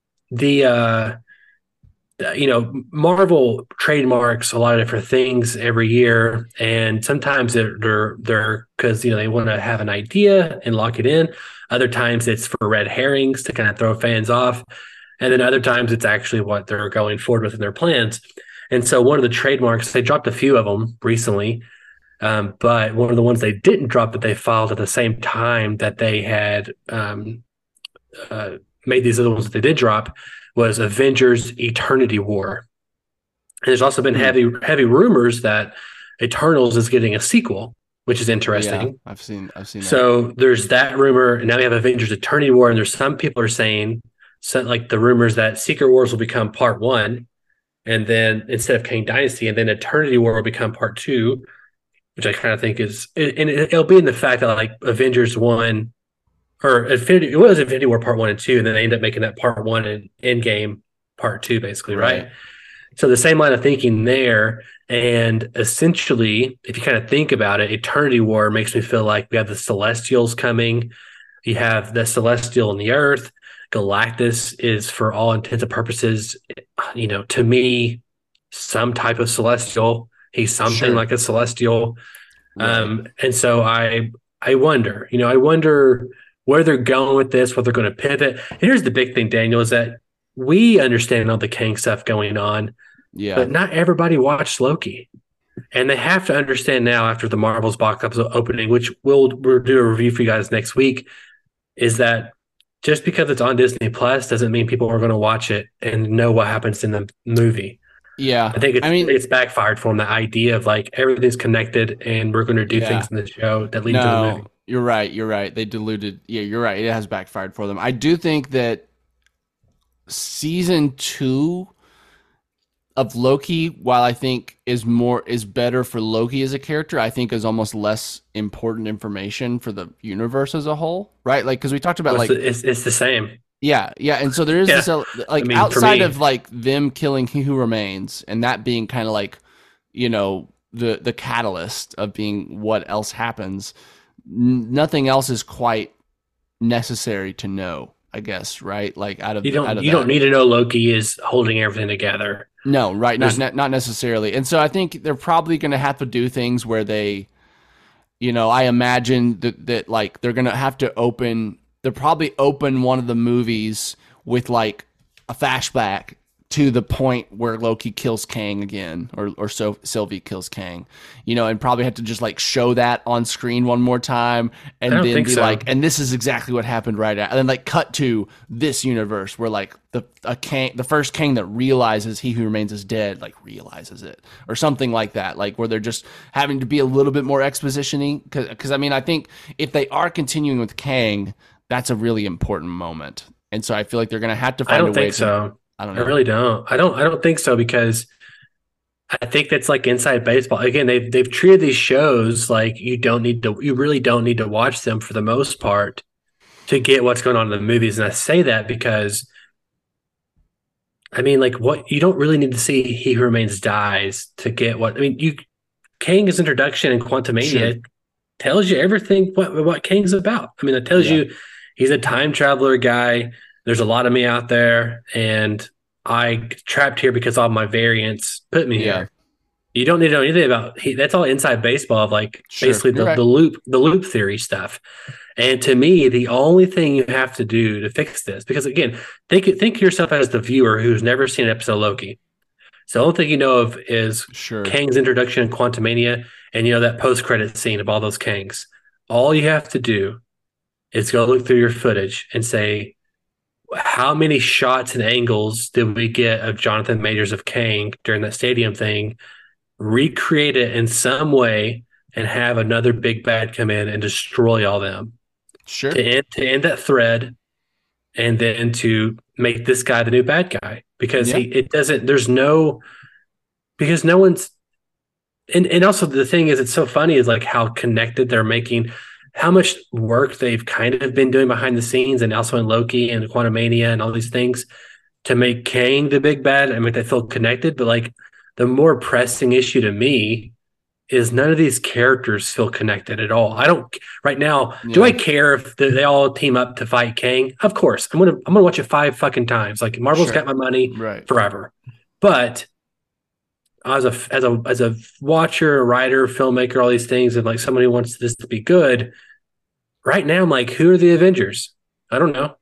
Marvel trademarks a lot of different things every year, and sometimes they're because they want to have an idea and lock it in. Other times it's for red herrings to kind of throw fans off, and then other times it's actually what they're going forward with in their plans. And so one of the trademarks, they dropped a few of them recently, but one of the ones they didn't drop that they filed at the same time that they had made these other ones that they did drop was Avengers Eternity War. And there's also been heavy rumors that Eternals is getting a sequel, which is interesting. Yeah, I've seen that. So there's that rumor, and now we have Avengers Eternity War, and there's some people are saying, like the rumors that Secret Wars will become part 1, and then instead of Kang Dynasty, and then Eternity War will become part 2, which I kind of think is, and it'll be in the fact that like Avengers 1 or Infinity War part 1 and 2, and then they end up making that part 1 and Endgame part 2, basically, right? So the same line of thinking there, and essentially, if you kind of think about it, Eternity War makes me feel like we have the Celestials coming. You have the Celestial and the Earth. Galactus is, for all intents and purposes, to me, some type of Celestial. He's something like a Celestial. Right. And so I wonder where they're going with this, what they're going to pivot. And here's the big thing, Daniel, is that we understand all the Kang stuff going on, but not everybody watched Loki. And they have to understand now, after the Marvel's box office opening, which we'll do a review for you guys next week, is that just because it's on Disney Plus doesn't mean people are going to watch it and know what happens in the movie. Yeah. I think it's backfired for them, the idea of like everything's connected and we're going to do things in the show that lead to the movie. You're right. They diluted. Yeah, you're right. It has backfired for them. I do think that season 2 of Loki, while I think is better for Loki as a character, I think is almost less important information for the universe as a whole, right? Like, because we talked about it's the same. Yeah, and so there is this outside of like them killing He Who Remains and that being kind of like, the catalyst of being what else happens. Nothing else is quite necessary to know, I guess, right? Like you don't need to know Loki is holding everything together. No, right? Not necessarily. And so I think they're probably going to have to do things where they, I imagine that like they're going to have to they'll probably open one of the movies with like a flashback to the point where Loki kills Kang again, or so Sylvie kills Kang, and probably have to just like show that on screen one more time, and then be like, and this is exactly what happened right at, and then like cut to this universe where like the first Kang that realizes He Who Remains is dead, like realizes it, or something like that, like where they're just having to be a little bit more exposition-y, because I mean I think if they are continuing with Kang, that's a really important moment, and so I feel like they're gonna have to find a way. I don't think so. I don't know. I really don't. I don't think so, because I think that's like inside baseball. Again, they've treated these shows like you really don't need to watch them for the most part to get what's going on in the movies. And I say that because I mean, like, what you don't really need to see He Who Remains dies to get what I mean. Kang's introduction in Quantumania tells you everything what Kang's about. I mean, it tells you he's a time traveler guy. There's a lot of me out there, and I trapped here because all my variants put me here. You don't need to know anything about that's all inside baseball of like basically the loop theory stuff. And to me, the only thing you have to do to fix this, because again, think of yourself as the viewer who's never seen an episode of Loki. So the only thing you know of is Kang's introduction in Quantumania, and that post-credit scene of all those Kangs. All you have to do is go look through your footage and say, how many shots and angles did we get of Jonathan Majors of Kang during that stadium thing? Recreate it in some way and have another big bad come in and destroy all them. Sure. To end that thread, and then to make this guy the new bad guy, because no one's and also the thing is, it's so funny is like how connected they're making, how much work they've kind of been doing behind the scenes, and also in Loki and Quantumania and all these things to make Kang the big bad. I mean, they feel connected, but like the more pressing issue to me is none of these characters feel connected at all. I don't right now. Do I care if they all team up to fight Kang? Of course, I'm gonna watch it 5 fucking times. Like Marvel's got my money forever. But as a watcher, writer, filmmaker, all these things, and like someone who wants this to be good, right now I'm like, who are the Avengers? I don't know.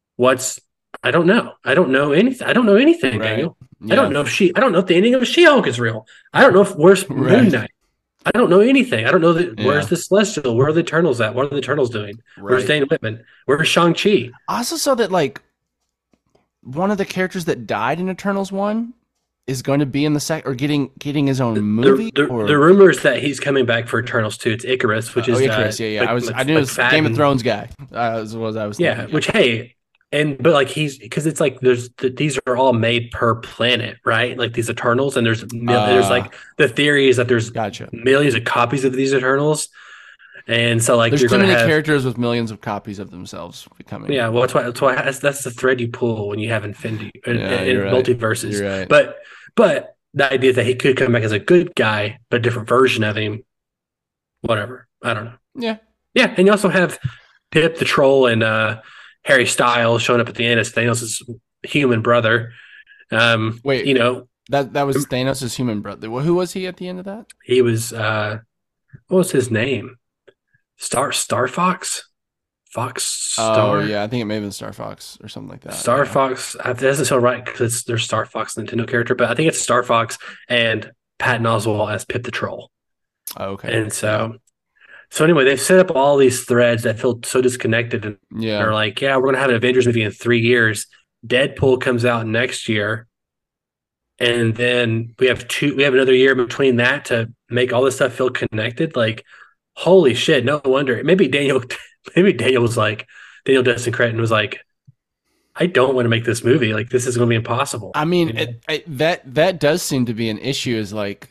I don't know. I don't know anything. I don't know anything, Daniel. Yeah. I don't know if the ending of She-Hulk is real. I don't know where's Moon Knight. I don't know anything. I don't know where's the Celestial? Where are the Eternals at? What are the Eternals doing? Where's Dane Whitman? Where's Shang-Chi? I also saw that like one of the characters that died in Eternals 1 is going to be in the or getting his own movie. The rumors that he's coming back for Eternals 2. It's Icarus, which is Icarus. I knew it was Game of Thrones guy. Was I was thinking. Which but like because it's like these are all made per planet, right? Like these Eternals, and there's like the theory is that there's millions of copies of these Eternals, and so like there's too many characters with millions of copies of themselves becoming. Yeah, well, that's why that's the thread you pull when you have Infinity in multiverses. You're right. But the idea that he could come back as a good guy, but a different version of him, whatever. I don't know. Yeah, and you also have Pip the Troll and Harry Styles showing up at the end as Thanos' human brother. Wait, that was Thanos' human brother. Who was he at the end of that? He was what was his name? Star Fox? Fox Star? Oh yeah, I think it may have been Star Fox or something like that. Star Fox. That doesn't sound right because there's Star Fox Nintendo character, but I think it's Star Fox and Patton Oswalt as Pip the Troll. Oh, okay. And so anyway, they've set up all these threads that feel so disconnected, and they're like, we're going to have an Avengers movie in 3 years. Deadpool comes out next year, and then we have another year between that to make all this stuff feel connected. Like, holy shit! No wonder. Maybe Daniel was like, Daniel Destin Cretton was like, I don't want to make this movie. Like, this is going to be impossible. I mean, that does seem to be an issue. Is like,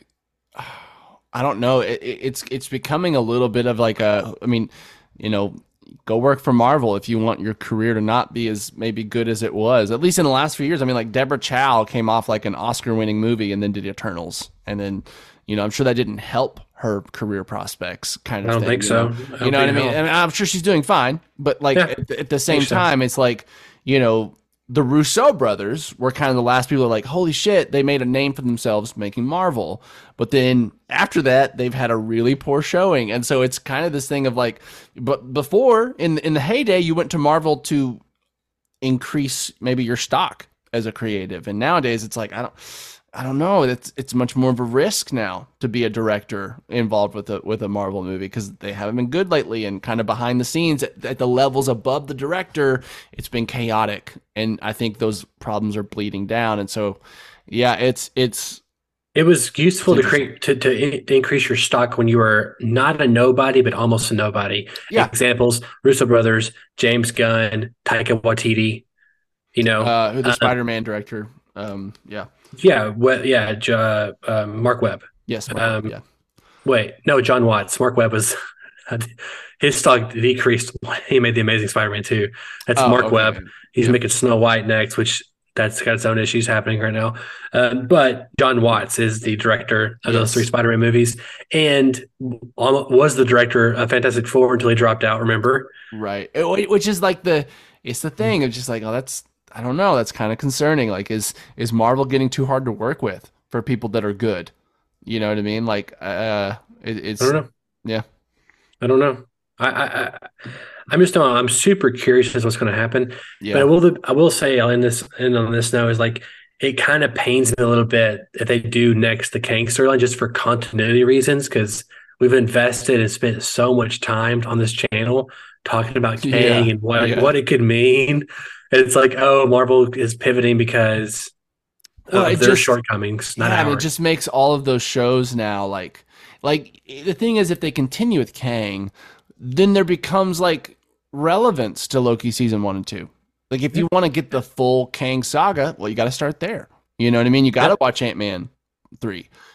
I don't know. It's becoming a little bit of like go work for Marvel if you want your career to not be as maybe good as it was. At least in the last few years. I mean, like Deborah Chow came off like an Oscar-winning movie and then did Eternals, and then I'm sure that didn't help her career prospects. Kind of. I don't think so. You know what I mean? And I'm sure she's doing fine, but like at the same time, it's like the Russo brothers were kind of the last people like, holy shit, they made a name for themselves making Marvel. But then after that, they've had a really poor showing. And so it's kind of this thing of like, but before in the heyday, you went to Marvel to increase maybe your stock as a creative. And nowadays it's like, I don't know. It's much more of a risk now to be a director involved with a Marvel movie because they haven't been good lately, and kind of behind the scenes at the levels above the director, it's been chaotic, and I think those problems are bleeding down. And so, it was useful to increase your stock when you were not a nobody but almost a nobody. Yeah. Examples: Russo brothers, James Gunn, Taika Waititi. The Spider-Man director. Mark Webb. Yes. Wait, no, John Watts. Mark Webb was his stock decreased when he made the Amazing Spider-Man 2. That's Mark Webb. He's making Snow White next, which that's got its own issues happening right now. But John Watts is the director of those 3 Spider-Man movies, and was the director of Fantastic Four until he dropped out. Remember? Right. Which is like it's the thing of just like, I don't know. That's kind of concerning. Like, is Marvel getting too hard to work with for people that are good? You know what I mean? Like, it's. I don't know. Yeah, I don't know. I'm super curious as to what's going to happen. Yeah. But I will say, I'll end on this now, is like, it kind of pains me a little bit if they do next the Kang storyline just for continuity reasons, because we've invested and spent so much time on this channel talking about Kang and what it could mean. It's like, Marvel is pivoting because of their shortcomings, not ours. And it just makes all of those shows now like the thing is, if they continue with Kang, then there becomes like relevance to Loki season 1 and 2. Like, if you want to get the full Kang saga, well, you got to start there. You know what I mean? You got to watch Ant-Man 3.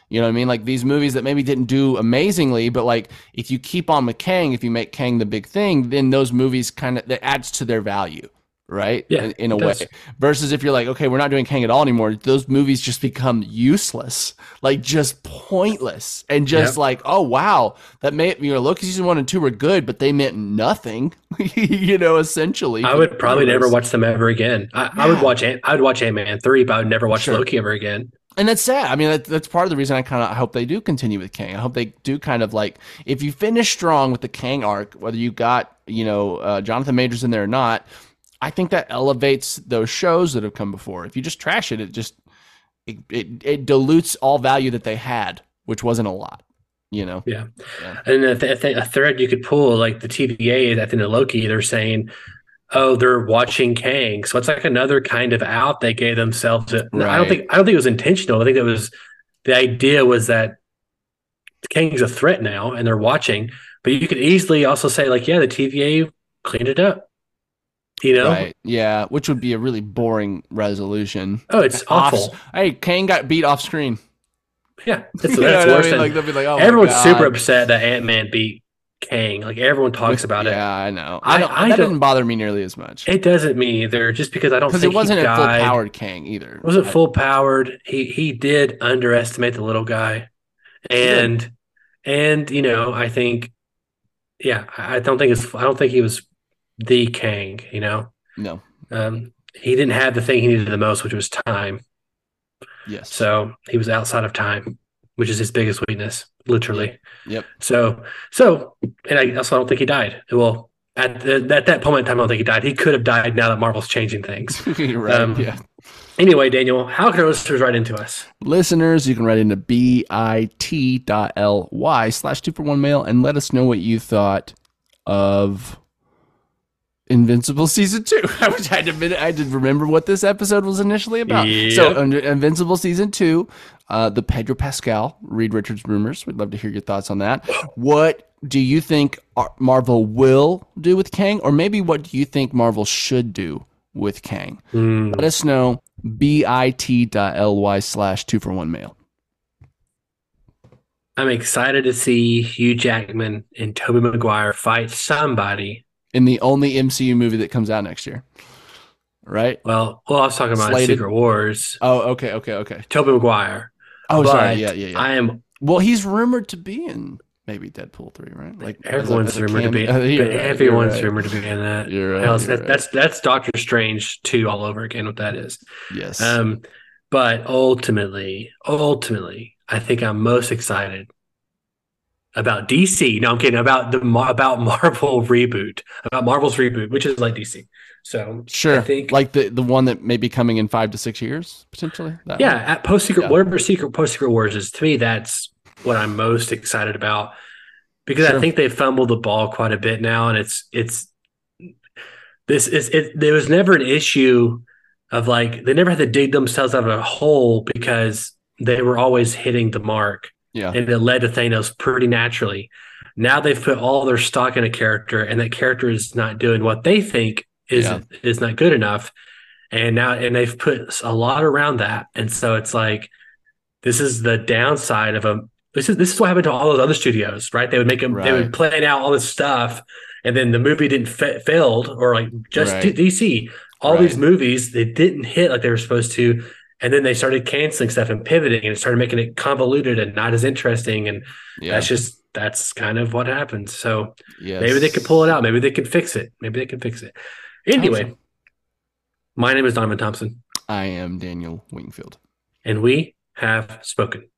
You know what I mean? Like these movies that maybe didn't do amazingly, but like if you keep on with Kang, if you make Kang the big thing, then those movies that adds to their value, right? Yeah, in a it way. does. Versus if you're like, okay, we're not doing Kang at all anymore, those movies just become useless, like just pointless, and just Yep. like, oh wow, that Loki season 1 and 2 were good, but they meant nothing, you know, essentially. I would probably never watch them ever again. I would watch Ant-Man 3, but I would never watch Sure. Loki ever again. And that's sad. I mean, that's part of the reason I hope they do continue with Kang. I hope they do kind of like, if you finish strong with the Kang arc, whether you got, Jonathan Majors in there or not, I think that elevates those shows that have come before. If you just trash it, it dilutes all value that they had, which wasn't a lot, you know? Yeah. And a thread you could pull, like the TVA at the end of Loki, they're saying, oh, they're watching Kang. So it's like another kind of out they gave themselves. I don't think it was intentional. I think the idea was that Kang's a threat now and they're watching, but you could easily also say like, yeah, the TVA cleaned it up, you know? Right. Yeah. Which would be a really boring resolution. Oh, it's awful. Hey, Kang got beat off screen. Yeah. That's You know worse what I mean? than, Like, they'll be like, oh my everyone's God. super upset that Ant-Man beat Kang. Like everyone talks about it. Yeah, I know. I That don't- didn't bother me nearly as much. It doesn't me either, just because I don't Because think it wasn't he a full died. powered Kang either. It wasn't full powered. He did underestimate the little guy, and I think, yeah, I don't think he was the Kang. You know, No. he didn't have the thing he needed the most, which was time. Yes. So he was outside of time, which is his biggest weakness, literally. Yep. So, and I also don't think he died. Well, at that moment in time, I don't think he died. He could have died now that Marvel's changing things. Right. Yeah. Anyway, Daniel, how can our listeners write into us? Listeners, you can write into bit.ly/2for1mail and let us know what you thought of Invincible Season 2. I had to remember what this episode was initially about. Yep. So, Invincible Season 2, the Pedro Pascal, Reed Richards rumors. We'd love to hear your thoughts on that. What do you think Marvel will do with Kang? Or maybe what do you think Marvel should do with Kang? Let us know. bit.ly/2for1mail. I'm excited to see Hugh Jackman and Tobey Maguire fight somebody. In the only MCU movie that comes out next year. Right? Well, I was talking about Slated. Secret Wars. Oh, okay. Tobey Maguire. Oh, But sorry. Yeah. I am. Well, he's rumored to be in maybe Deadpool 3, right? Like Everyone's as a rumored to be. cameo. You're right, Everyone's you're right. rumored to be in that. You're right, Hell, you're right. That's Doctor Strange 2 all over again. What that is. Yes. But ultimately, I think I'm most excited about DC. No, I'm kidding. About Marvel's reboot, which is like DC. So Sure. I think, like the one that may be coming in 5 to 6 years, potentially. That yeah, one? at post secret, Yeah. whatever post secret wars is, to me, that's what I'm most excited about, because I Sure. think they fumbled the ball quite a bit now, and there was never an issue of like they never had to dig themselves out of a hole because they were always hitting the mark. Yeah. And it led to Thanos pretty naturally. Now they've put all their stock in a character, and that character is not doing what they think is not good enough. And they've put a lot around that. And so it's like, this is the downside of this is what happened to all those other studios, right? They would make them, they would plan out all this stuff, and then the movie didn't failed, or like just Right. DC, all these movies, they didn't hit like they were supposed to. And then they started canceling stuff and pivoting, and it started making it convoluted and not as interesting. And that's kind of what happens. So maybe they could pull it out. Maybe they could fix it. Anyway, my name is Donovan Thompson. I am Daniel Wingfield. And we have spoken.